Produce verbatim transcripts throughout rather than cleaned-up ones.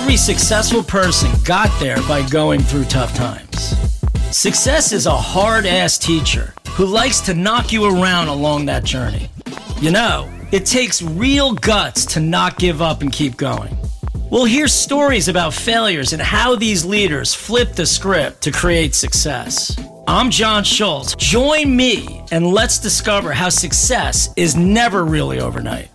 every successful person got there by going through tough times. Success is a hard-ass teacher who likes to knock you around along that journey. You know, it takes real guts to not give up and keep going. We'll hear stories about failures and how these leaders flip the script to create success. I'm John Schultz. Join me and let's discover how success is never really overnight.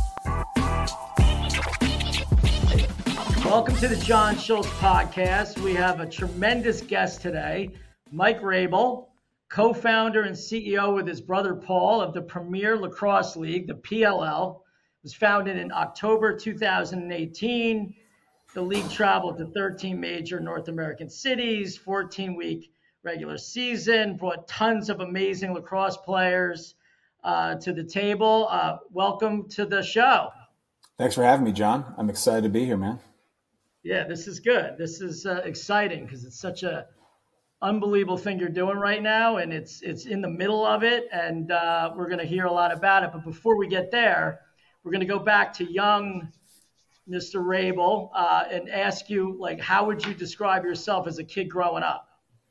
Welcome to the John Schultz Podcast. We have a tremendous guest today, Mike Rabil, co-founder and C E O with his brother Paul of the Premier Lacrosse League, the P L L. It was founded in October two thousand eighteen. The league traveled to thirteen major North American cities, fourteen-week regular season, brought tons of amazing lacrosse players uh, to the table. Uh, welcome to the show. Thanks for having me, John. I'm excited to be here, man. Yeah, this is good. This is uh, exciting because it's such a unbelievable thing you're doing right now, and it's it's in the middle of it, and uh, we're going to hear a lot about it. But before we get there, we're going to go back to young Mister Rabil uh, and ask you, like, how would you describe yourself as a kid growing up?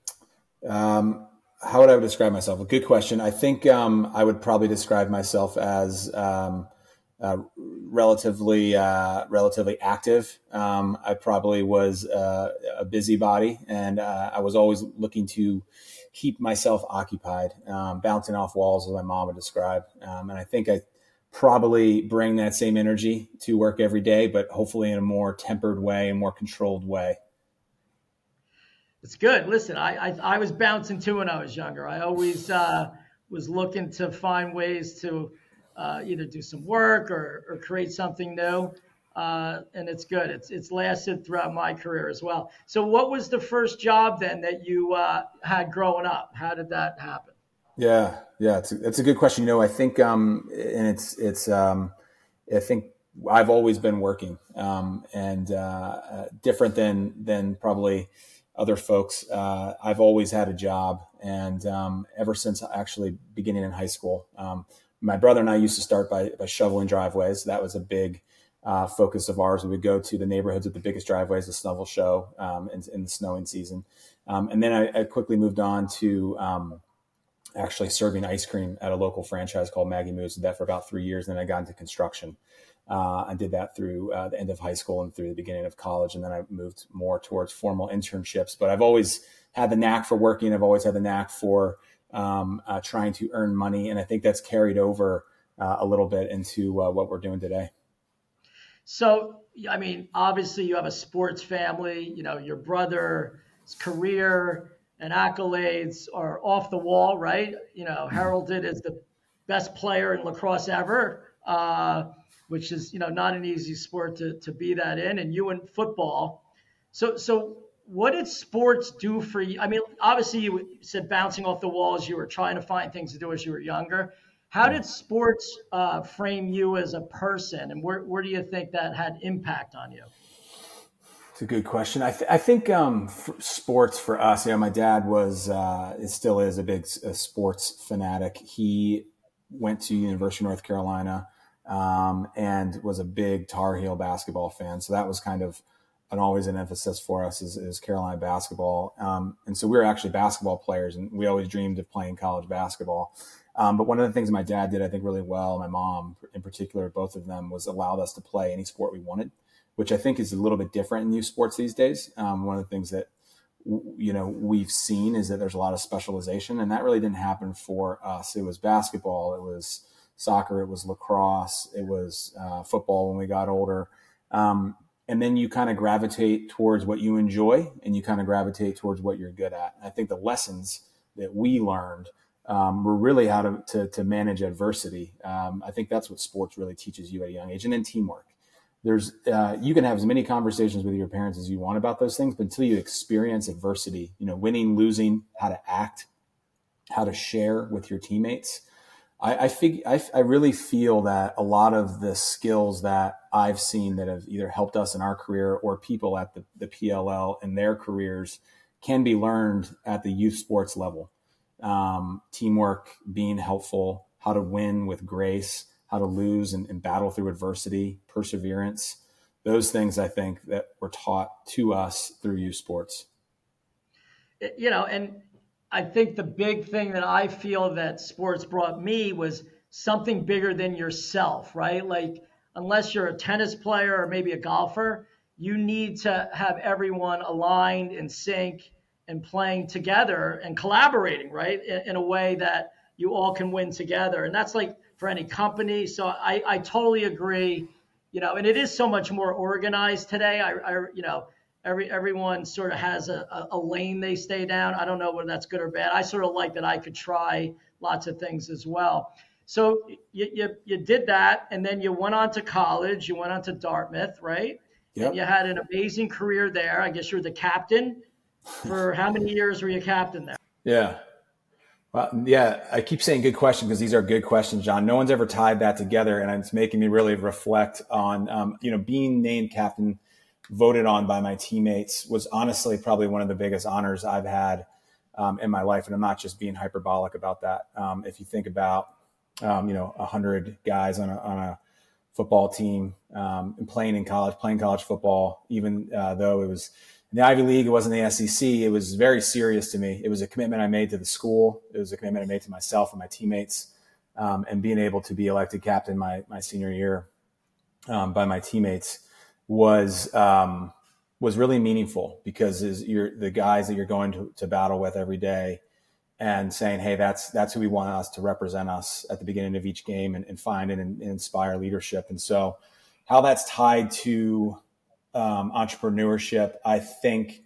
Um, how would I describe myself? A good question. I think um, I would probably describe myself as um, uh, relatively uh, relatively active. Um, I probably was uh, a busybody, and uh, I was always looking to keep myself occupied, um, bouncing off walls, as my mom would describe. Um, and I think I probably bring that same energy to work every day, but hopefully in a more tempered way, a more controlled way. It's good. Listen, I, I I was bouncing too when I was younger. I always uh, was looking to find ways to uh, either do some work or, or create something new. Uh, and it's good. It's it's lasted throughout my career as well. So what was the first job then that you uh, had growing up? How did that happen? Yeah, yeah, it's a, it's a good question. You know, I think, um, and it's it's um, I think I've always been working, um, and uh, uh, different than than probably other folks. Uh, I've always had a job, and um, ever since actually beginning in high school, um, my brother and I used to start by, by shoveling driveways. That was a big uh, focus of ours. We would go to the neighborhoods with the biggest driveways, the Snubble Show, um, in, in the snowing season, um, and then I, I quickly moved on to um, actually serving ice cream at a local franchise called Maggie Moo's. Did that for about three years. Then I got into construction. Uh, I did that through uh, the end of high school and through the beginning of college. And then I moved more towards formal internships. But I've always had the knack for working. I've always had the knack for um, uh, trying to earn money. And I think that's carried over uh, a little bit into uh, what we're doing today. So, I mean, obviously you have a sports family. You know, your brother's career and accolades are off the wall, right? You know, heralded as the best player in lacrosse ever, uh, which is, you know, not an easy sport to, to be that in, and you in football. So, so what did sports do for you? I mean, obviously you said bouncing off the walls, you were trying to find things to do as you were younger. How did sports uh, frame you as a person, and where, where do you think that had impact on you? It's a good question. I, th- I think um, for sports for us, you know, my dad was, uh, it still is a big a sports fanatic. He went to University of North Carolina um, and was a big Tar Heel basketball fan. So that was kind of an always an emphasis for us is, is Carolina basketball. Um, and so we were actually basketball players, and we always dreamed of playing college basketball. Um, but one of the things my dad did, I think, really well, my mom in particular, both of them, was allowed us to play any sport we wanted, which I think is a little bit different in youth sports these days. Um, one of the things that, you know, we've seen is that there's a lot of specialization, and that really didn't happen for us. It was basketball, it was soccer, it was lacrosse, it was uh, football when we got older. Um, and then you kind of gravitate towards what you enjoy, and you kind of gravitate towards what you're good at. And I think the lessons that we learned um, were really how to, to, to manage adversity. Um, I think that's what sports really teaches you at a young age, and then teamwork. There's, uh, you can have as many conversations with your parents as you want about those things, but until you experience adversity, you know, winning, losing, how to act, how to share with your teammates. I, I fig, I, I really feel that a lot of the skills that I've seen that have either helped us in our career or people at the, the P L L in their careers can be learned at the youth sports level. Um, teamwork, being helpful, how to win with grace, how to lose and, and battle through adversity, perseverance. those things I think that were taught to us through youth sports. You know, and I think the big thing that I feel that sports brought me was something bigger than yourself, right? Like, unless you're a tennis player or maybe a golfer, you need to have everyone aligned in sync and playing together and collaborating, right? In, in a way that you all can win together. And that's like for any company. So I, I totally agree, you know, and it is so much more organized today. I, I you know, every everyone sort of has a, a lane they stay down. I don't know whether that's good or bad. I sort of like that I could try lots of things as well. So you, you, you did that, and then you went on to college. You went on to Dartmouth, right? Yep. And you had an amazing career there. I guess you were the captain. For how many years were you captain there? Yeah. Well, yeah, I keep saying good question because these are good questions, John. No one's ever tied that together, and it's making me really reflect on, um, you know, being named captain, voted on by my teammates was honestly probably one of the biggest honors I've had um, in my life. And I'm not just being hyperbolic about that. Um, if you think about, um, you know, a hundred guys on a, on a football team um, and playing in college, playing college football, even uh, though it was in the Ivy League, it wasn't the S E C. It was very serious to me. It was a commitment I made to the school. It was a commitment I made to myself and my teammates. Um, and being able to be elected captain my my senior year um, by my teammates was um, was really meaningful because is you're the guys that you're going to, to battle with every day and saying, hey, that's that's who we want us to represent us at the beginning of each game and, and find and, and inspire leadership. And so how that's tied to um, entrepreneurship, I think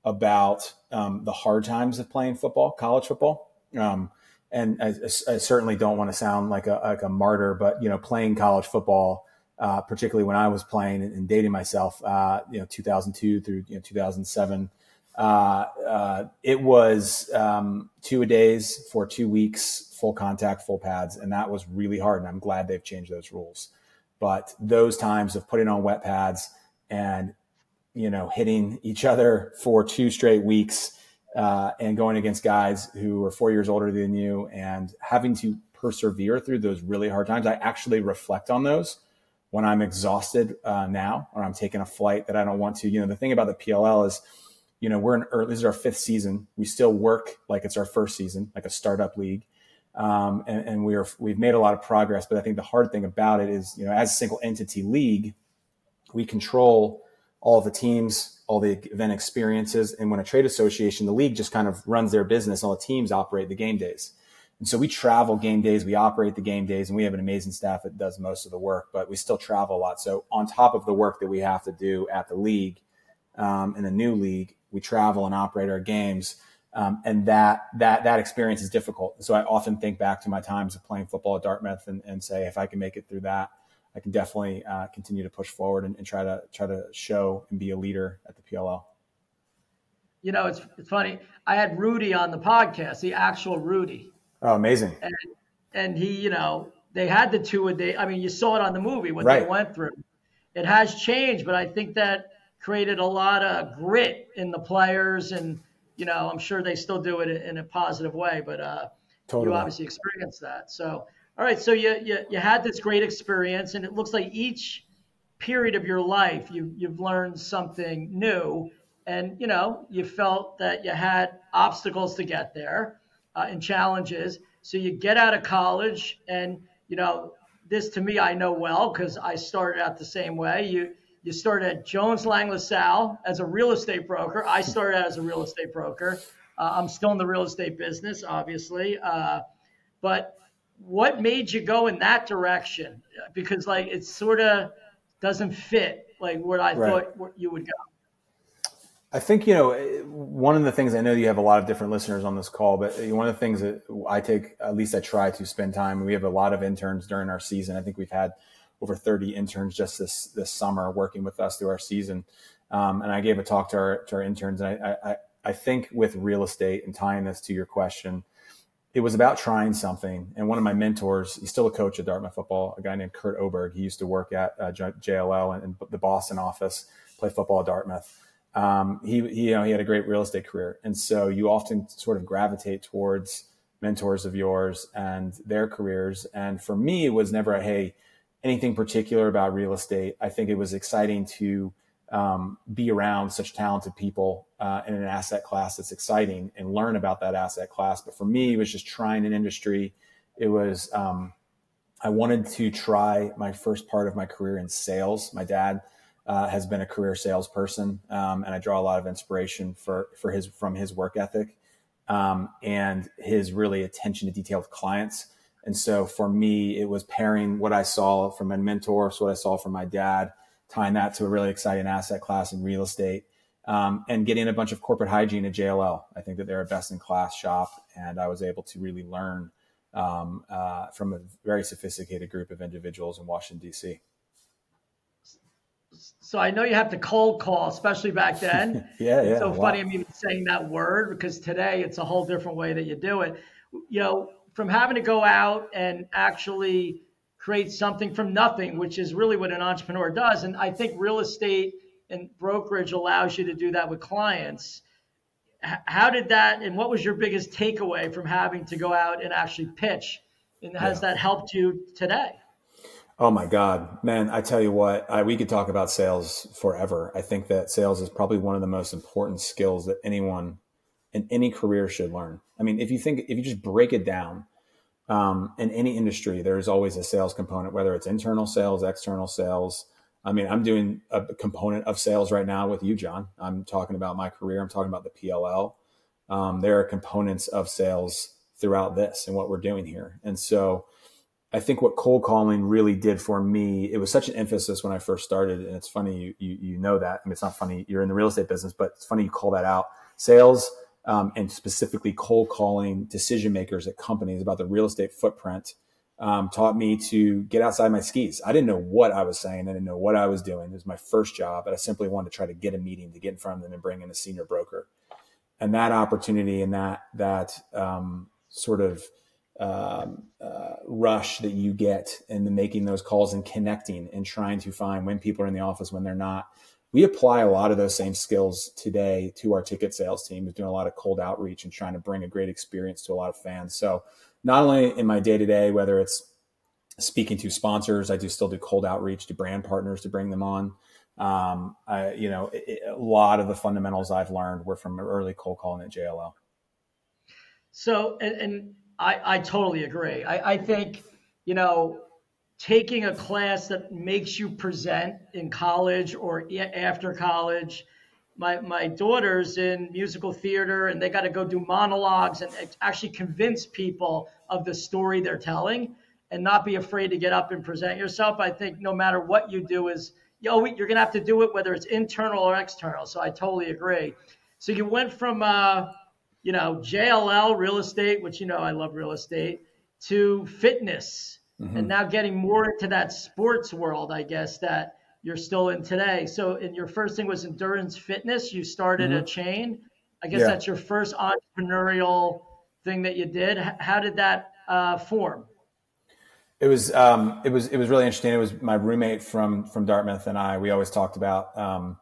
about um, the hard times of playing football, college football. Um, and I, I certainly don't want to sound like a, like a martyr, but, you know, playing college football, Uh, particularly when I was playing and dating myself, uh, you know, two thousand two through you know, two thousand seven, uh, uh, it was um, two a days for two weeks, full contact, full pads, and that was really hard. And I'm glad they've changed those rules. But those times of putting on wet pads and you know hitting each other for two straight weeks uh, and going against guys who are four years older than you and having to persevere through those really hard times, I actually reflect on those when I'm exhausted uh, now, or I'm taking a flight that I don't want to. You know, the thing about the P L L is, you know, we're in early, this is our fifth season. We still work like it's our first season, like a startup league. Um, and, and we are, we've made a lot of progress, but I think the hard thing about it is, you know, as a single entity league, we control all the teams, all the event experiences. And when a trade association, the league just kind of runs their business. All the teams operate the game days. And so we travel game days, we operate the game days, and we have an amazing staff that does most of the work, but we still travel a lot. So on top of the work that we have to do at the league, um, in the new league, we travel and operate our games. Um, and that, that, that experience is difficult. So I often think back to my times of playing football at Dartmouth and, and say, if I can make it through that, I can definitely uh, continue to push forward and, and try to try to show and be a leader at the P L L. You know, it's, it's funny. I had Rudy on the podcast, the actual Rudy. Oh, amazing. And, and he, you know, they had the two a day. I mean, you saw it on the movie, what right. they went through. It has changed, but I think that created a lot of grit in the players. And, you know, I'm sure they still do it in a positive way, but uh, totally. you obviously experienced that. So, all right. So you, you, you had this great experience, and it looks like each period of your life, you, you've learned something new. And, you know, you felt that you had obstacles to get there. Uh, and challenges. So you get out of college, and, you know, this to me, I know well, because I started out the same way. You you started at Jones Lang LaSalle as a real estate broker. I started out as a real estate broker. Uh, I'm still in the real estate business, obviously. Uh, but what made you go in that direction? Because, like, it sort of doesn't fit, like, what I right. thought you would go. I think, you know, one of the things, I know you have a lot of different listeners on this call, but one of the things that I take, at least I try to spend time, we have a lot of interns during our season. I think we've had over thirty interns just this this summer working with us through our season. Um, and I gave a talk to our, to our interns. And I, I, I think with real estate, and tying this to your question, it was about trying something. And one of my mentors, he's still a coach at Dartmouth football, a guy named Kurt Oberg. He used to work at uh, J L L and, and the Boston office, play football at Dartmouth. Um, he, he, you know, he had a great real estate career. And so you often sort of gravitate towards mentors of yours and their careers. And for me, it was never a, hey, anything particular about real estate. I think it was exciting to um, be around such talented people uh, in an asset class that's exciting and learn about that asset class. But for me, it was just trying an industry. It was, um, I wanted to try my first part of my career in sales. My dad uh, has been a career salesperson, um, and I draw a lot of inspiration for, for his, from his work ethic um, and his really attention to detail with clients. And so for me, it was pairing what I saw from my mentor, so what I saw from my dad, tying that to a really exciting asset class in real estate, um, and getting a bunch of corporate hygiene at J L L. I think that they're a best in class shop, and I was able to really learn um, uh, from a very sophisticated group of individuals in Washington, D C. So I know you have to cold call, especially back then. yeah, it's yeah. so wow. funny I'm even saying that word, because today it's a whole different way that you do it. You know, from having to go out and actually create something from nothing, which is really what an entrepreneur does. And I think real estate and brokerage allows you to do that with clients. H- how did that, and what was your biggest takeaway from having to go out and actually pitch? And has yeah. that helped you today? Oh my God, man, I tell you what, I, we could talk about sales forever. I think that sales is probably one of the most important skills that anyone in any career should learn. I mean, if you think, if you just break it down, Um, in any industry, there's always a sales component, whether it's internal sales, external sales. I mean, I'm doing a component of sales right now with you, John. I'm talking about my career. I'm talking about the P L L. Um, there are components of sales throughout this and what we're doing here. And so I think what cold calling really did for me, it was such an emphasis when I first started. And it's funny, you, you, you know that. I mean, it's not funny. You're in the real estate business, but it's funny you call that out. Sales Um, and specifically cold calling decision makers at companies about the real estate footprint um, taught me to get outside my skis. I didn't know what I was saying. I didn't know what I was doing. It was my first job, but I simply wanted to try to get a meeting, to get in front of them and bring in a senior broker. And that opportunity and that that um, sort of um, uh, rush that you get in the making those calls and connecting and trying to find when people are in the office, when they're not. We apply a lot of those same skills today to our ticket sales team, who's doing a lot of cold outreach and trying to bring a great experience to a lot of fans. So not only in my day-to-day, whether it's speaking to sponsors, I do still do cold outreach to brand partners to bring them on. Um, I, you know, it, a lot of the fundamentals I've learned were from early cold calling at J L L. So, and, and I, I totally agree. I, I think, you know, taking a class that makes you present in college or after college. My my daughter's in musical theater, and they got to go do monologues and actually convince people of the story they're telling, and not be afraid to get up and present yourself. I think no matter what you do is, yo, you're going to have to do it, whether it's internal or external. So I totally agree. So you went from, uh, you know, J L L, real estate, which, you know, I love real estate, to fitness. Mm-hmm. And now getting more into that sports world, I guess, that you're still in today. So, and your first thing was endurance fitness. You started mm-hmm. a chain. I guess yeah. that's your first entrepreneurial thing that you did. H- how did that uh, form? It was um, it was it was really interesting. It was my roommate from from Dartmouth and I. We always talked about um,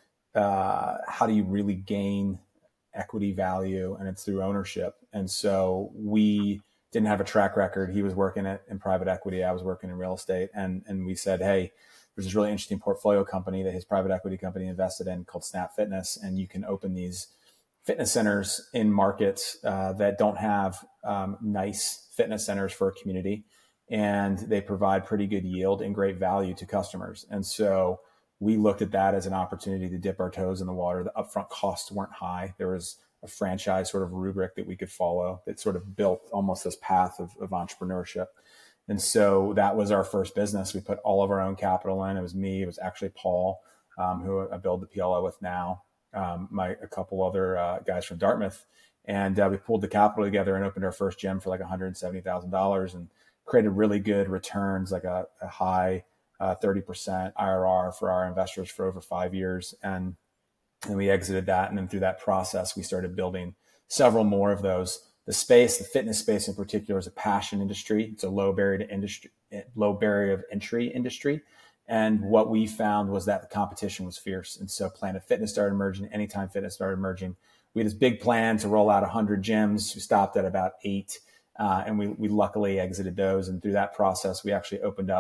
uh, how do you really gain equity value, and it's through ownership. And so we didn't have a track record. He was working at, in private equity. I was working in real estate. And, and we said, hey, there's this really interesting portfolio company that his private equity company invested in called Snap Fitness. And you can open these fitness centers in markets uh, that don't have um, nice fitness centers for a community. And they provide pretty good yield and great value to customers. And so we looked at that as an opportunity to dip our toes in the water. The upfront costs weren't high. There was a franchise sort of rubric that we could follow that sort of built almost this path of, of entrepreneurship. And so that was our first business. We put all of our own capital in. It was me. It was actually Paul, um, who I build the P L O with now, um, my a couple other uh, guys from Dartmouth. And uh, we pulled the capital together and opened our first gym for like one hundred seventy thousand dollars and created really good returns, like a, a high uh, thirty percent I R R for our investors for over five years. And And we exited that. And then through that process, we started building several more of those. The space, the fitness space in particular, is a passion industry. It's a low barrier to industry, low barrier of entry industry. And what we found was that the competition was fierce. And so Planet Fitness started emerging. Anytime Fitness started emerging. We had this big plan to roll out one hundred gyms. We stopped at about eight. Uh, and we, we luckily exited those. And through that process, we actually opened up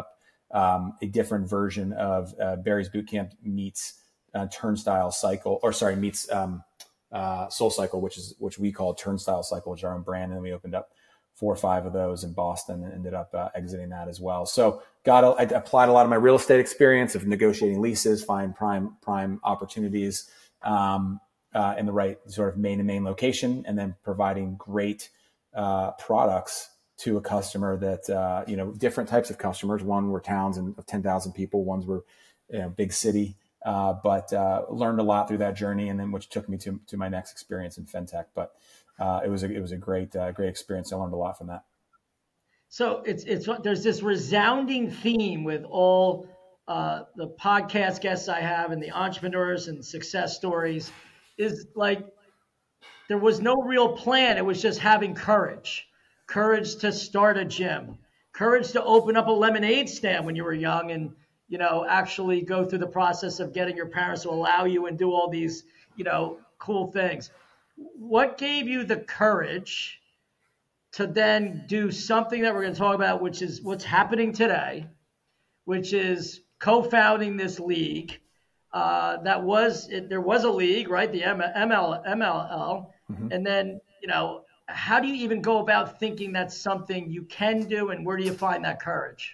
um, a different version of uh, Barry's Bootcamp meets uh, Turnstile Cycle, or sorry, meets um, uh, Soul Cycle, which is which we call Turnstile Cycle, which is our own brand, and then we opened up four or five of those in Boston and ended up uh, exiting that as well. So got a, I applied a lot of my real estate experience of negotiating leases, find prime prime opportunities um, uh, in the right sort of main to main location, and then providing great uh, products to a customer that, uh, you know, different types of customers. One were towns and of ten thousand people. Ones were, you know, big city, uh, but uh, learned a lot through that journey, and then which took me to, to my next experience in fintech. But Uh, it was a, it was a great, uh, great experience. I learned a lot from that. So it's, it's, there's this resounding theme with all uh, the podcast guests I have and the entrepreneurs and success stories is like, there was no real plan. It was just having courage, courage to start a gym, courage to open up a lemonade stand when you were young and, you know, actually go through the process of getting your parents to allow you and do all these, you know, cool things. What gave you the courage to then do something that we're going to talk about, which is what's happening today, which is co-founding this league uh, that was, it, there was a league, right? The M L, M L L. Mm-hmm. And then, you know, how do you even go about thinking that's something you can do, and where do you find that courage?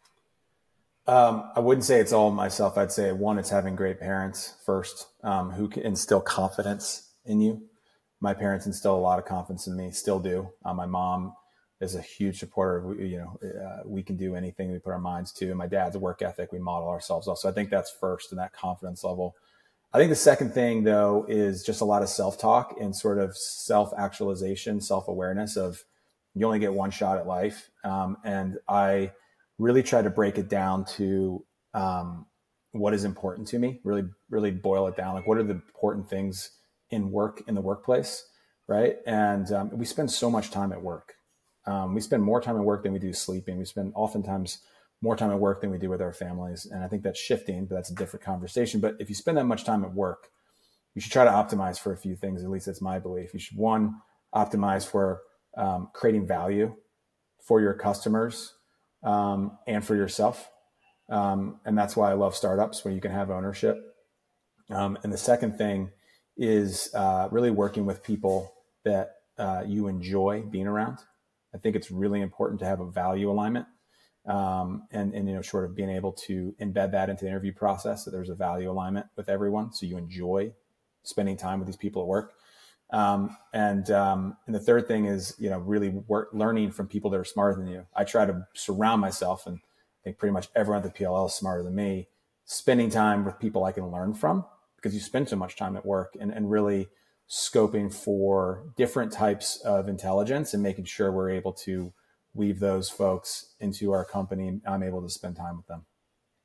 Um, I wouldn't say it's all myself. I'd say one, it's having great parents first, um, who can instill confidence in you. My parents instill a lot of confidence in me, still do. Uh, my mom is a huge supporter of, you know, uh, we can do anything we put our minds to. And my dad's a work ethic. We model ourselves off. So I think that's first, and that confidence level. I think the second thing, though, is just a lot of self-talk and sort of self-actualization, self-awareness of you only get one shot at life. Um, and I really try to break it down to um, what is important to me, really, really boil it down. Like, what are the important things in work, in the workplace, right? And um, we spend so much time at work. Um, we spend more time at work than we do sleeping. We spend oftentimes more time at work than we do with our families. And I think that's shifting, but that's a different conversation. But if you spend that much time at work, you should try to optimize for a few things. At least that's my belief. You should, one, optimize for um, creating value for your customers um, and for yourself. Um, and that's why I love startups, where you can have ownership. Um, and the second thing is uh, really working with people that uh, you enjoy being around. I think it's really important to have a value alignment, um, and, and, you know, sort of being able to embed that into the interview process, so there's a value alignment with everyone, so you enjoy spending time with these people at work. Um, and um, and the third thing is, you know, really work, learning from people that are smarter than you. I try to surround myself, and I think pretty much everyone at the P L L is smarter than me, spending time with people I can learn from, because you spend so much time at work, and, and really scoping for different types of intelligence and making sure we're able to weave those folks into our company, and I'm able to spend time with them.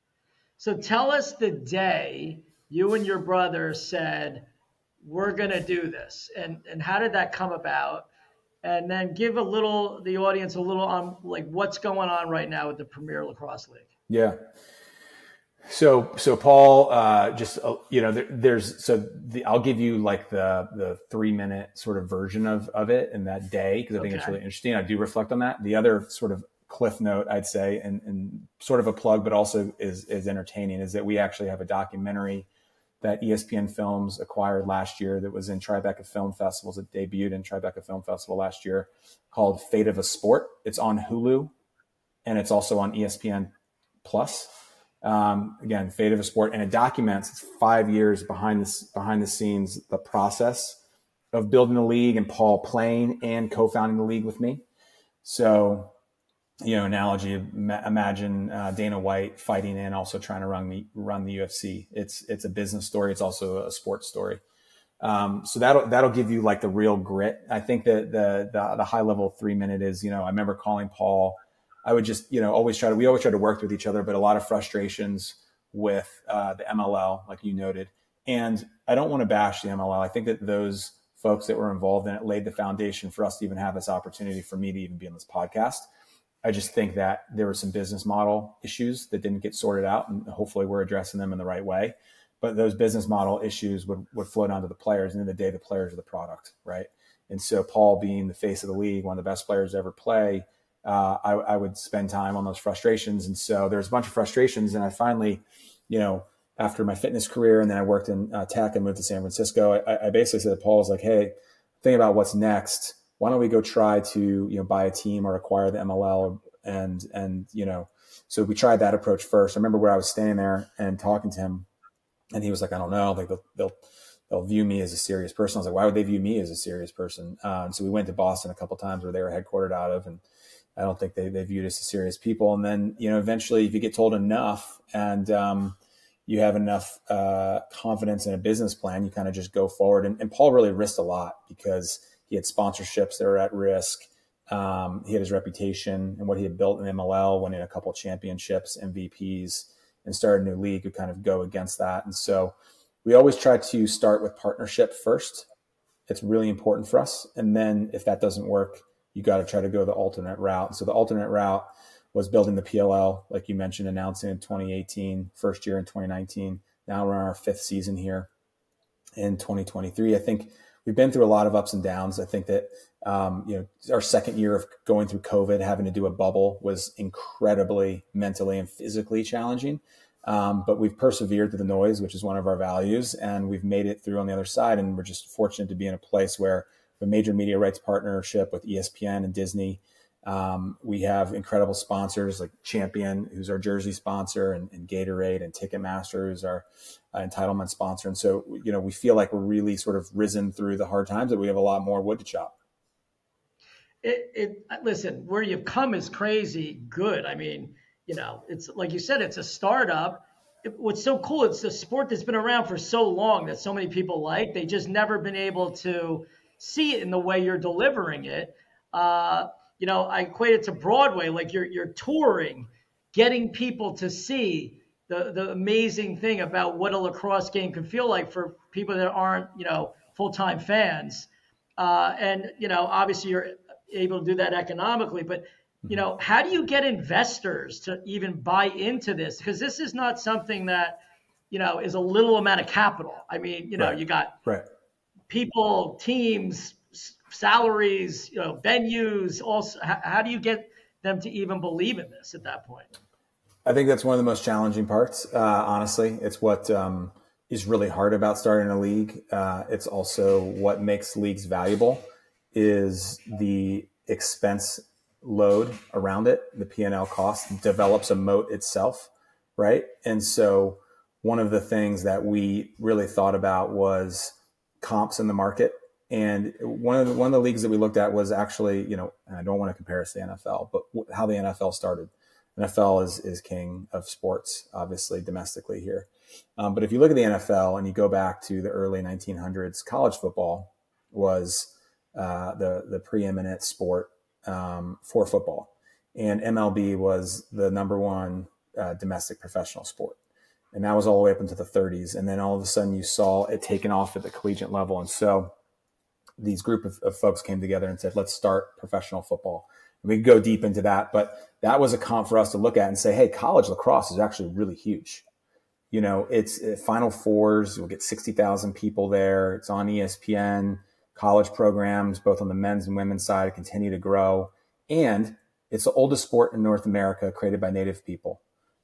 So tell us the day you and your brother said, we're going to do this, and, and how did that come about? And then give a little, the audience a little on like what's going on right now with the Premier Lacrosse League. Yeah. So, so Paul, uh, just, uh, you know, there, there's, so the, I'll give you like the, the three minute sort of version of, of it in that day, because I think okay. It's really interesting. I do reflect on that. The other sort of cliff note, I'd say, and, and sort of a plug, but also is, is entertaining, is that we actually have a documentary that E S P N Films acquired last year that was in Tribeca Film Festivals. It debuted in Tribeca Film Festival last year, called Fate of a Sport. It's on Hulu, and it's also on E S P N Plus. Um, again, Fate of a Sport, and it documents, it's five years behind this, behind the scenes, the process of building the league, and Paul playing and co-founding the league with me. So, you know, analogy, imagine uh, Dana White fighting and also trying to run the, run the U F C. It's, it's a business story. It's also a sports story. Um, so that'll, that'll give you like the real grit. I think that the, the, the high level three minute is, you know, I remember calling Paul. I would just, you know, always try to, we always try to work with each other, but a lot of frustrations with uh, the M L L, like you noted. And I don't want to bash the M L L. I think that those folks that were involved in it laid the foundation for us to even have this opportunity, for me to even be on this podcast. I just think that there were some business model issues that didn't get sorted out, and hopefully we're addressing them in the right way. But those business model issues would, would flow down to the players. And in the day, the players are the product, right? And so Paul, being the face of the league, one of the best players to ever play, uh, I, I would spend time on those frustrations. And so there's a bunch of frustrations. And I finally, you know, after my fitness career, and then I worked in uh, tech and moved to San Francisco, I, I basically said to Paul, I was like, hey, think about what's next. Why don't we go try to, you know, buy a team or acquire the M L L? And, and, you know, so we tried that approach first. I remember where I was standing there and talking to him, and he was like, I don't know, like they'll, they'll, they'll view me as a serious person. I was like, why would they view me as a serious person? Uh, and so we went to Boston a couple of times where they were headquartered out of, and I don't think they, they viewed us as serious people. And then, you know, eventually if you get told enough and, um, you have enough uh, confidence in a business plan, you kind of just go forward. And, and Paul really risked a lot because he had sponsorships that were at risk. Um, he had his reputation and what he had built in M L L, winning a couple championships, M V Ps, and started a new league would kind of go against that. And so we always try to start with partnership first. It's really important for us. And then if that doesn't work, you got to try to go the alternate route. And so the alternate route was building the P L L, like you mentioned, announcing in twenty eighteen, first year in twenty nineteen. Now we're on our fifth season here in twenty twenty-three. I think we've been through a lot of ups and downs. I think that, um, you know, our second year of going through COVID, having to do a bubble was incredibly mentally and physically challenging. Um, but we've persevered through the noise, which is one of our values, and we've made it through on the other side. And we're just fortunate to be in a place where a major media rights partnership with E S P N and Disney. Um, we have incredible sponsors like Champion, who's our jersey sponsor, and, and Gatorade, and Ticketmaster, who's our uh, entitlement sponsor. And so, you know, we feel like we're really sort of risen through the hard times, but we have a lot more wood to chop. It, it listen, where you've come is crazy good. I mean, you know, it's like you said, it's a startup. It, what's so cool, it's a sport that's been around for so long that so many people like. They just never been able to see it in the way you're delivering it. Uh, You know, I equate it to Broadway, like you're you're touring, getting people to see the the amazing thing about what a lacrosse game can feel like for people that aren't, you know, full-time fans. Uh, and, you know, obviously you're able to do that economically, but, you know, how do you get investors to even buy into this? Because this is not something that, you know, is a little amount of capital. I mean, you know, Right. you got Right. people, teams, salaries, you know, venues. Also, how, how do you get them to even believe in this at that point? I think that's one of the most challenging parts. Uh, honestly, it's what um, is really hard about starting a league. Uh, it's also what makes leagues valuable is the expense load around it. The P and L cost develops a moat itself, right? And so one of the things that we really thought about was comps in the market. And one of the, one of the leagues that we looked at was actually, you know, and I don't want to compare us to the N F L, but how the N F L started. N F L is, is king of sports, obviously domestically here. Um, but if you look at the N F L and you go back to the early nineteen hundreds, college football was uh, the, the preeminent sport um, for football. And M L B was the number one uh, domestic professional sport. And that was all the way up into the thirties. And then all of a sudden you saw it taken off at the collegiate level. And so these group of, of folks came together and said, let's start professional football. And we could go deep into that, but that was a comp for us to look at and say, hey, college lacrosse is actually really huge. You know, it's uh, Final Fours, we'll get sixty thousand people there. It's on E S P N. College programs, both on the men's and women's side, continue to grow. And it's the oldest sport in North America created by Native people.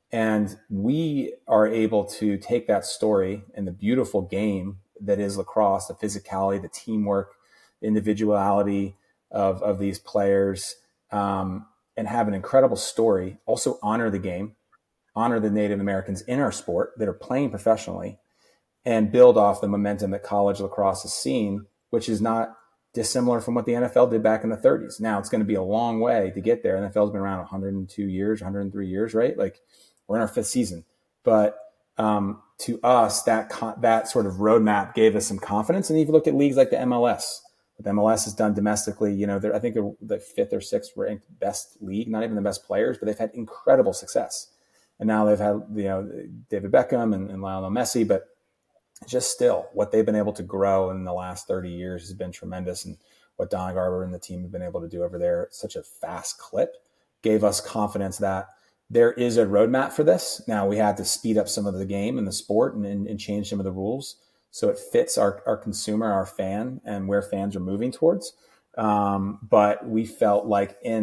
And we are able to take that story and the beautiful game that is lacrosse, the physicality, the teamwork, the individuality of, of these players, um, and have an incredible story. Also honor the game, honor the Native Americans in our sport that are playing professionally, and build off the momentum that college lacrosse has seen, which is not dissimilar from what the N F L did back in the thirties. Now it's going to be a long way to get there. N F L's been around one hundred two years, one hundred three years, right? Like we're in our fifth season, but um, to us, that con- that sort of roadmap gave us some confidence. And if you look at leagues like the M L S, what the M L S has done domestically, you know, I think they're the fifth or sixth ranked best league, not even the best players, but they've had incredible success. And now they've had, you know, David Beckham and, and Lionel Messi, but just still what they've been able to grow in the last thirty years has been tremendous. And what Don Garber and the team have been able to do over there at such a fast clip gave us confidence that there is a roadmap for this. Now we had to speed up some of the game and the sport and, and, and change some of the rules so it fits our, our consumer, our fan, and where fans are moving towards. Um, but we felt like in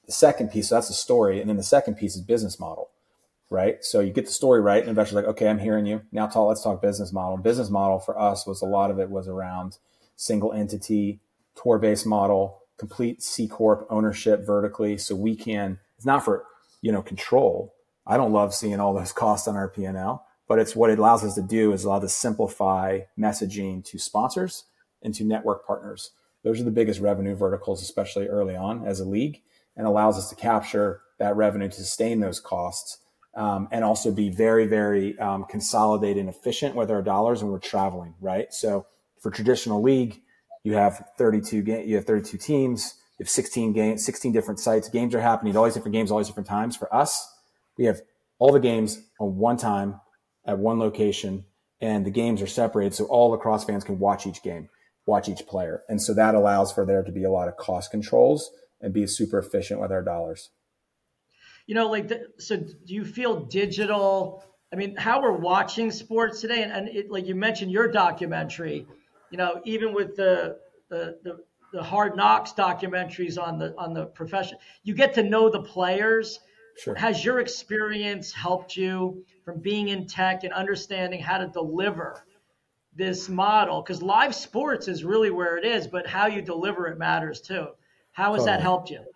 The second piece, so that's the story. And then the second piece is business model, right? So you get the story right, and investors are like, okay, I'm hearing you. Now talk, let's talk business model. Business model for us was a lot of it was around single entity, tour-based model, complete C Corp ownership vertically. So we can, it's not for, you know, control. I don't love seeing all those costs on our P and L, but it's what it allows us to do is allow to simplify messaging to sponsors and to network partners. Those are the biggest revenue verticals, especially early on as a league, and allows us to capture that revenue to sustain those costs, um, and also be very, very um, consolidated and efficient with our dollars when we're traveling, right? So for traditional league, you have thirty-two ga- you have thirty-two teams, you have sixteen games, sixteen different sites. Games are happening, all these different games, all these different times. For us, we have all the games on one time at one location, and the games are separated so all lacrosse fans can watch each game, watch each player. And so that allows for there to be a lot of cost controls and be super efficient with our dollars. You know, like, the, so do you feel digital? I mean, how we're watching sports today, and, and it, like you mentioned your documentary, you know, even with the, the, the, the Hard Knocks documentaries on the, on the profession, you get to know the players. Sure. Has your experience helped you from being in tech and understanding how to deliver this model? Because live sports is really where it is, but how you deliver it matters too. How has Totally. that helped you?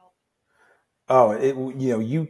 Oh, it, you know, you,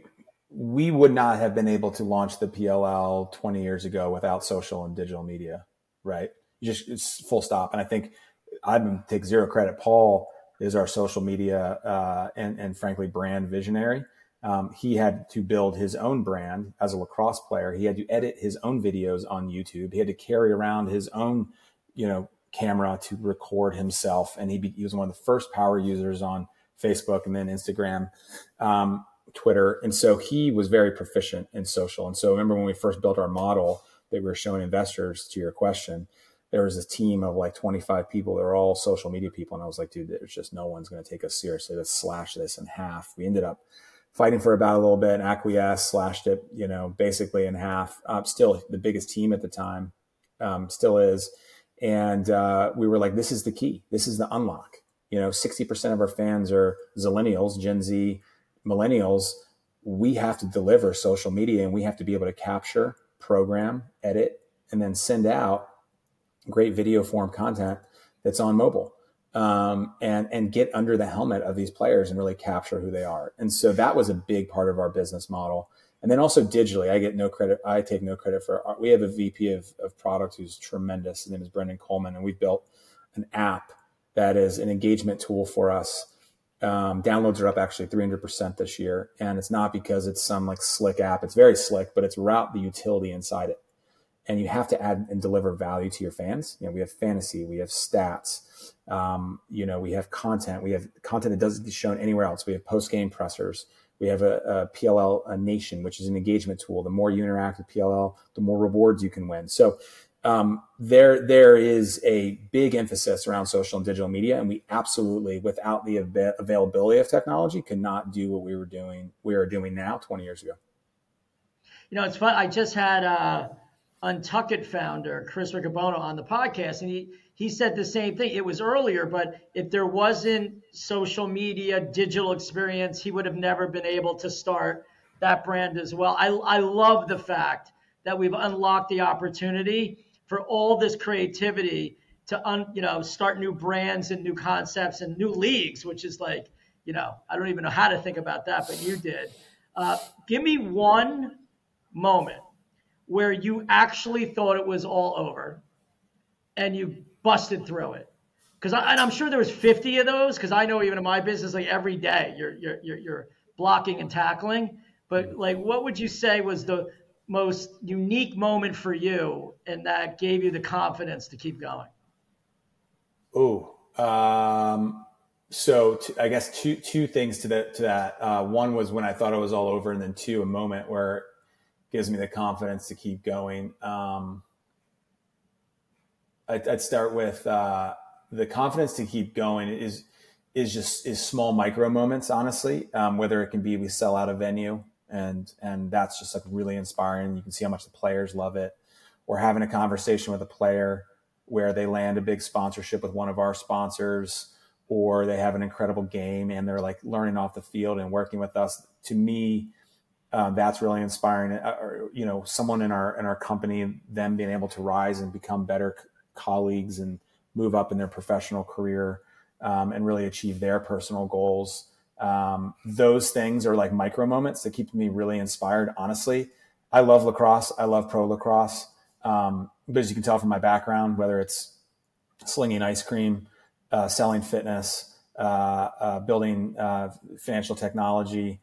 we would not have been able to launch the P L L twenty years ago without social and digital media, right? You just, it's full stop. And I think I take zero credit. Paul is our social media, uh, and, and frankly, brand visionary. Um, he had to build his own brand as a lacrosse player. He had to edit his own videos on YouTube. He had to carry around his own, you know, camera to record himself. And he, be, he was one of the first power users on Facebook and then Instagram, um, Twitter. And so he was very proficient in social. And so I remember when we first built our model that we were showing investors, to your question, there was a team of like twenty-five people. They were all social media people. And I was like, dude, there's just no one's going to take us seriously. Let's slash this in half. We ended up fighting for about a little bit and acquiesced, slashed it, you know, basically in half. Uh, still the biggest team at the time, um, still is. And uh, we were like, this is the key. This is the unlock. You know, sixty percent of our fans are Zillennials, Gen Z, millennials. We have to deliver social media, and we have to be able to capture, program, edit, and then send out great video form content that's on mobile. Um, and, and get under the helmet of these players and really capture who they are. And so that was a big part of our business model. And then also digitally, I get no credit. I take no credit for our, we have a V P of, of product who's tremendous. His name is Brendan Coleman. And we've built an app that is an engagement tool for us. Um, downloads are up actually three hundred percent this year. And it's not because it's some like slick app. It's very slick, but it's route the utility inside it. And you have to add and deliver value to your fans. You know, we have fantasy, we have stats, um, you know, we have content, we have content that doesn't get shown anywhere else. We have post-game pressers. We have a, a P L L a Nation, which is an engagement tool. The more you interact with P L L, the more rewards you can win. So um, there, there is a big emphasis around social and digital media, and we absolutely, without the av- availability of technology, could not do what we were doing. We are doing now, twenty years ago. You know, it's fun. I just had uh, Untuckit founder Chris Riccobono on the podcast, and he he said the same thing. It was earlier, but if there wasn't social media, digital experience, he would have never been able to start that brand as well. I I love the fact that we've unlocked the opportunity for all this creativity to un, you know, start new brands and new concepts and new leagues, which is like, you know, I don't even know how to think about that, but you did. Uh, give me one moment where you actually thought it was all over and you busted through it. Because and I'm sure there was fifty of those, because I know even in my business, like every day you're you're you're, you're blocking and tackling. But like, what would you say was the most unique moment for you and that gave you the confidence to keep going? Oh, um, so t- I guess two two things to that. To that, uh, one was when I thought it was all over, and then two, a moment where it gives me the confidence to keep going. Um, I'd, I'd start with uh, the confidence to keep going is is just is small micro moments, honestly. Um, whether it can be we sell out a venue, and and that's just like really inspiring. You can see how much the players love it. Or having a conversation with a player where they land a big sponsorship with one of our sponsors, or they have an incredible game and they're like learning off the field and working with us. To me, um, that's really inspiring. Uh, or, you know, someone in our in our company, them being able to rise and become better c- colleagues and move up in their professional career, um, and really achieve their personal goals. Um, those things are like micro moments that keep me really inspired. Honestly, I love lacrosse. I love pro lacrosse. Um, but as you can tell from my background, whether it's slinging ice cream, uh, selling fitness, uh, uh, building uh, financial technology,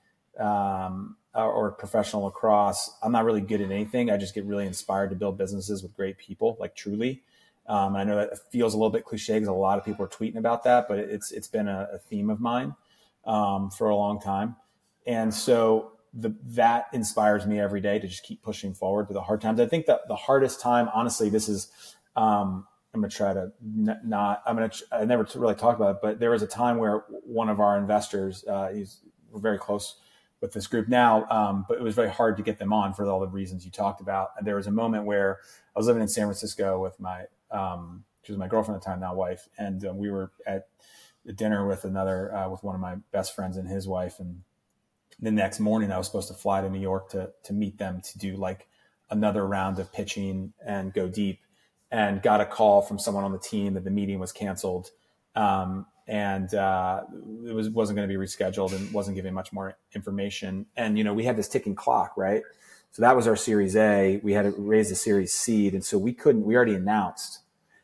um, or, or professional lacrosse, I'm not really good at anything. I just get really inspired to build businesses with great people, like truly. Um, I know that feels a little bit cliche because a lot of people are tweeting about that, but it's it's been a, a theme of mine um, for a long time. And so the, that inspires me every day to just keep pushing forward through the hard times. I think that the hardest time, honestly, this is, um, I'm going to try to n- not, I'm going to, I never really talked about it, but there was a time where one of our investors, uh, he's, we're very close with this group now, um, but it was very hard to get them on for all the reasons you talked about. And there was a moment where I was living in San Francisco with my, um, she was my girlfriend at the time, now wife. And um, we were at dinner with another, uh, with one of my best friends and his wife. And the next morning I was supposed to fly to New York to, to meet them to do like another round of pitching and go deep, and got a call from someone on the team that the meeting was canceled. Um, and uh, it was, wasn't going to be rescheduled and wasn't giving much more information. And, you know, we had this ticking clock, right? So that was our Series A. We had to raise the Series Seed. And so we couldn't, we already announced.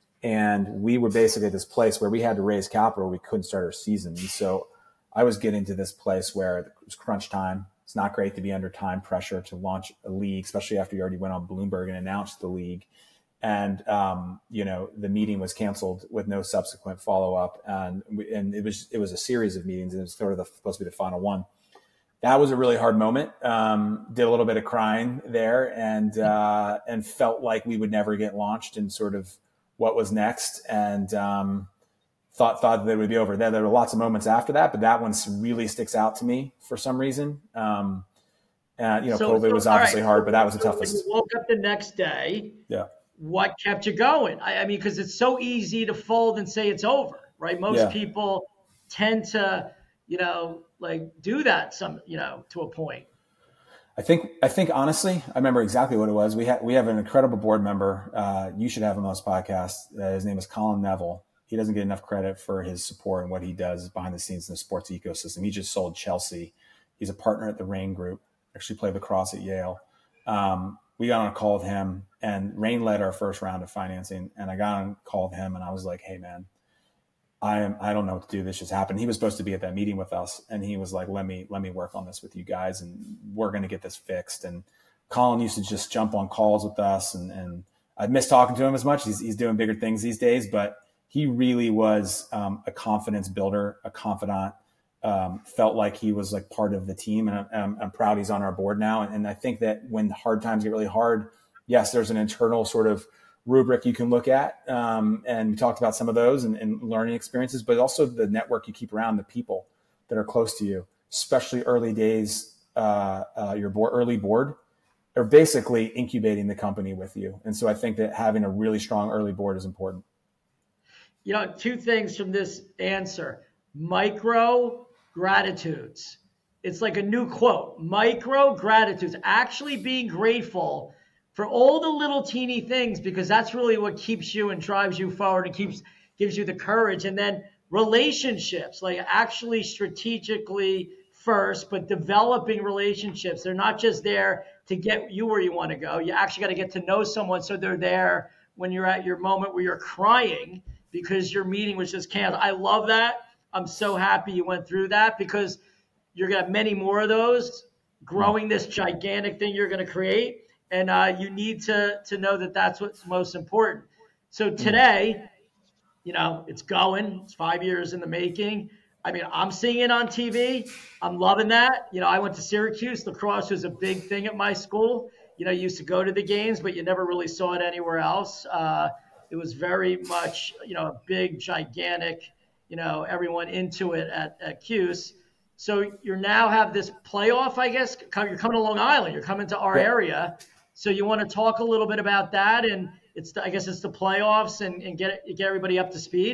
And we were basically at this place where we had to raise capital. We couldn't start our season. And so I was getting to this place where it was crunch time. It's not great to be under time pressure to launch a league, especially after you already went on Bloomberg and announced the league. And, um, you know, the meeting was canceled with no subsequent follow-up. And, we, and it was, it was a series of meetings, and it was sort of the, supposed to be the final one. That was a really hard moment. Um, did a little bit of crying there, and, uh, and felt like we would never get launched, and sort of what was next. And, um, thought, thought that it would be over. There, there were lots of moments after that, but that one really sticks out to me for some reason. Um, and, you know, So, COVID so, was obviously all right. hard, but that was the So when toughest. you woke up the next day, Yeah. what kept you going? I, I mean, because it's so easy to fold and say it's over, right? Most Yeah. people tend to, you know, like do that some, you know, to a point. I think, I think honestly, I remember exactly what it was. We had, we have an incredible board member. Uh, you should have him on this podcast. Uh, his name is Colin Neville. He doesn't get enough credit for his support and what he does behind the scenes in the sports ecosystem. He just sold Chelsea. He's a partner at the Rain Group, actually played lacrosse at Yale. Um, we got on a call with him, and Rain led our first round of financing. And I got on a call with him, and I was like, hey man, I am, I don't know what to do. This just happened. He was supposed to be at that meeting with us, and he was like, let me, let me work on this with you guys, and we're going to get this fixed. And Colin used to just jump on calls with us, and, and I miss talking to him as much. He's, he's doing bigger things these days, but he really was um, a confidence builder, a confidant. Um, felt like he was like part of the team, and I'm, I'm proud he's on our board now. And, and I think that when hard times get really hard, yes, there's an internal sort of rubric you can look at. Um, and we talked about some of those and, and learning experiences, but also the network you keep around, the people that are close to you, especially early days, uh, uh, your board, early board are basically incubating the company with you. And so I think that having a really strong early board is important. You know, two things from this answer: micro gratitudes. It's like a new quote. Micro gratitudes, actually being grateful for all the little teeny things, because that's really what keeps you and drives you forward and keeps gives you the courage. And then relationships, like actually strategically first, but developing relationships. They're not just there to get you where you want to go. You actually got to get to know someone, so they're there when you're at your moment where you're crying because your meeting was just canceled. I love that. I'm so happy you went through that, because you're going to have many more of those, growing this gigantic thing you're going to create. And uh, you need to, to know that that's what's most important. So today, you know, it's going, it's five years in the making. I mean, I'm seeing it on T V. I'm loving that. You know, I went to Syracuse. Lacrosse was a big thing at my school. You know, you used to go to the games, but you never really saw it anywhere else. Uh, it was very much, you know, a big, gigantic, you know, everyone into it at, at Cuse. So you now have this playoff, I guess. You're coming to Long Island. You're coming to our area. So you want to talk a little bit about that, and it's the, I guess it's the playoffs, and, and get get everybody up to speed.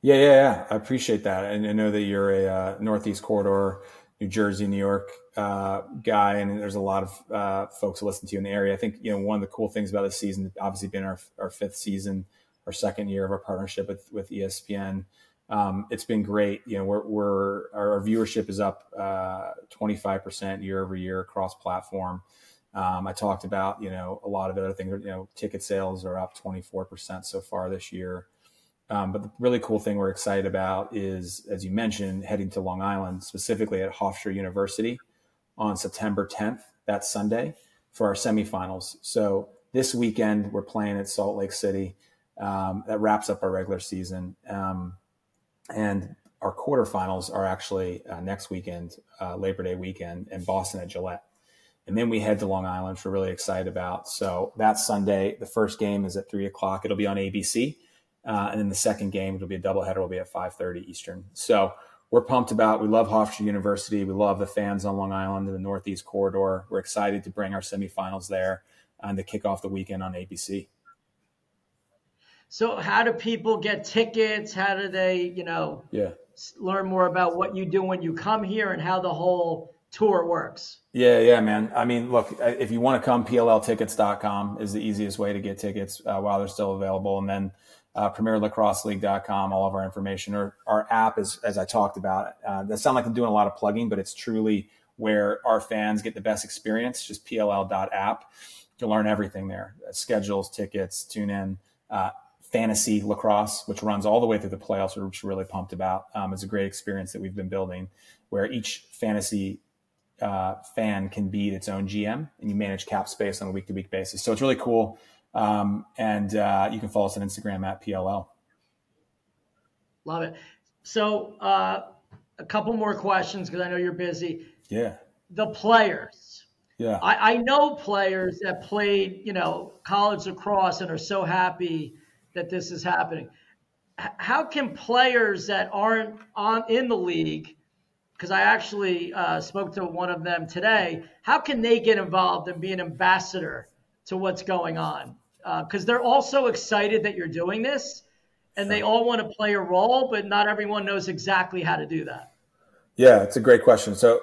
Yeah, yeah, yeah. I appreciate that. And I know that you're a uh, Northeast Corridor, New Jersey, New York uh, guy, and there's a lot of uh, folks who listen to you in the area. I think, you know, one of the cool things about this season, obviously been our, our fifth season, our second year of our partnership with, with E S P N. Um, it's been great. You know, we're, we're our viewership is up uh, twenty-five percent year over year across platform. Um, I talked about, you know, a lot of other things. You know, ticket sales are up twenty-four percent so far this year. Um, but the really cool thing we're excited about is, as you mentioned, heading to Long Island, specifically at Hofstra University on September tenth, that Sunday, for our semifinals. So this weekend we're playing at Salt Lake City. Um, that wraps up our regular season. Um, And our quarterfinals are actually uh, next weekend, uh, Labor Day weekend, in Boston at Gillette. And then we head to Long Island, which we're really excited about. So that's Sunday. The first game is at three o'clock. It'll be on A B C. Uh, and then the second game, it'll be a doubleheader, will be at five thirty Eastern. So we're pumped about. We love Hofstra University. We love the fans on Long Island in the Northeast Corridor. We're excited to bring our semifinals there and to kick off the weekend on A B C. So how do people get tickets? How do they, you know, yeah. learn more about what you do when you come here and how the whole tour works? Yeah, yeah, man. I mean, look, if you want to come, P L L tickets dot com is the easiest way to get tickets uh, while they're still available. And then uh, premier lacrosse league dot com, all of our information. Or our app is, as I talked about, uh, that sound like I'm doing a lot of plugging, but it's truly where our fans get the best experience, just P L L dot app. You'll learn everything there. Schedules, tickets, tune in. Uh, Fantasy lacrosse, which runs all the way through the playoffs, which we're really pumped about. Um, it's a great experience that we've been building, where each fantasy uh, fan can be its own G M, and you manage cap space on a week-to-week basis. So it's really cool. Um, and uh, you can follow us on Instagram at P L L. Love it. So uh, a couple more questions, because I know you're busy. Yeah. The players. Yeah. I, I know players that played, you know, college lacrosse and are so happy that this is happening. H- how can players that aren't on in the league, because I actually uh, spoke to one of them today, how can they get involved and be an ambassador to what's going on? Because uh, they're also excited that you're doing this, and they all want to play a role, but not everyone knows exactly how to do that. Yeah, it's a great question. So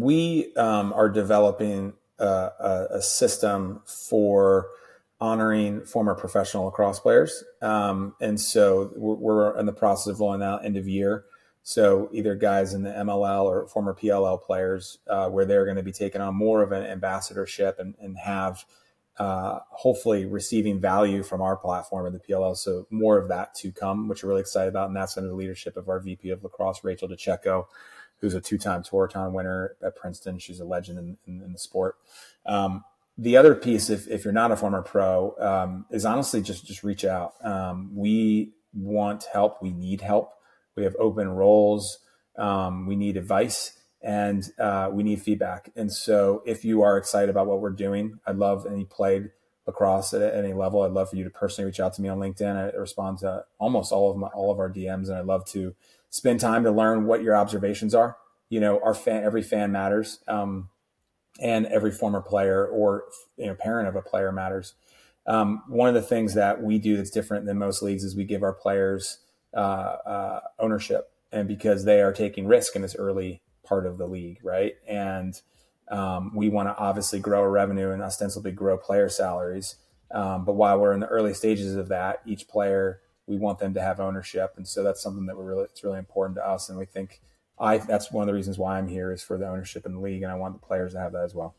we um, are developing uh, a, a system for honoring former professional lacrosse players. Um, and so we're, we're in the process of rolling out end of year. So either guys in the M L L or former P L L players, uh, where they're going to be taking on more of an ambassadorship and, and have uh, hopefully receiving value from our platform in the P L L. So more of that to come, which we're really excited about. And that's under the leadership of our V P of lacrosse, Rachel DeCecco, who's a two-time Tewaaraton winner at Princeton. She's a legend in, in, in the sport. Um, The other piece, if, if you're not a former pro, um, is honestly just, just reach out. Um, we want help. We need help. We have open roles. Um, we need advice, and uh, we need feedback. And so if you are excited about what we're doing, I'd love, and you played lacrosse at any level, I'd love for you to personally reach out to me on LinkedIn. I respond to almost all of my, all of our D Ms, and I'd love to spend time to learn what your observations are. You know, our fan, every fan matters. Um, and every former player or, you know, parent of a player matters. Um, one of the things that we do that's different than most leagues is we give our players uh, uh, ownership, and because they are taking risk in this early part of the league, right? And um, we want to obviously grow our revenue and ostensibly grow player salaries. Um, but while we're in the early stages of that, each player, we want them to have ownership. And so that's something that we're really, it's really important to us. And we think, I, that's one of the reasons why I'm here, is for the ownership in the league, and I want the players to have that as well.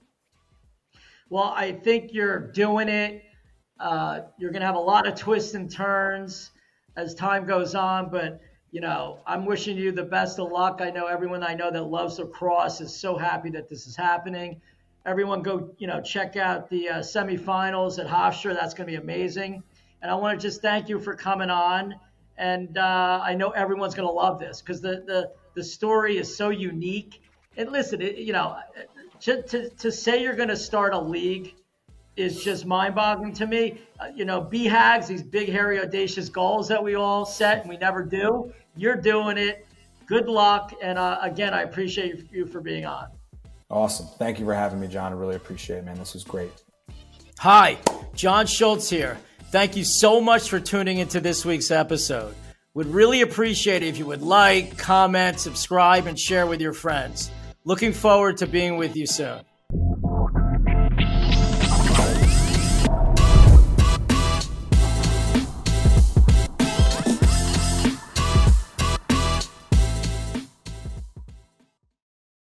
Well, I think you're doing it. Uh, you're going to have a lot of twists and turns as time goes on, but, you know, I'm wishing you the best of luck. I know everyone I know that loves lacrosse is so happy that this is happening. Everyone go, you know, check out the uh, semifinals at Hofstra. That's going to be amazing. And I want to just thank you for coming on. And uh, I know everyone's going to love this, because the, the, the story is so unique. And listen, it, you know, to, to, to say you're going to start a league is just mind-boggling to me. Uh, you know, B HAGs, these big, hairy, audacious goals that we all set and we never do. You're doing it. Good luck. And uh, again, I appreciate you for being on. Awesome. Thank you for having me, John. I really appreciate it, man. This was great. Hi, John Schultz here. Thank you so much for tuning into this week's episode. Would really appreciate it if you would like, comment, subscribe, and share with your friends. Looking forward to being with you soon.